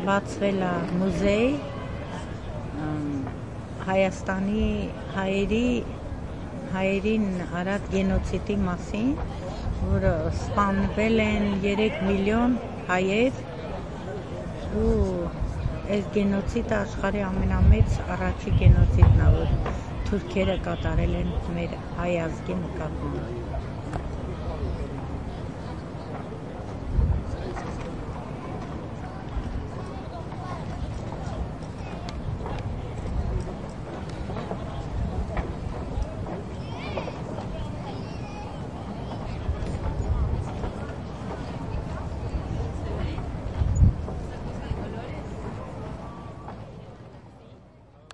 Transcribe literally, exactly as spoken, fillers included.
բացվել է մուզեյ Հայաստանի հայերի հայերին արած գենոցիդի մասին, որ սպանվել են երեք միլիոն հայեր ու այս գենոցիդը աշխարհի ամենամեծ առաջի գենոցիդն է, որ թուրքերը կատարել են մեր հայ ազգի նկատմամբ։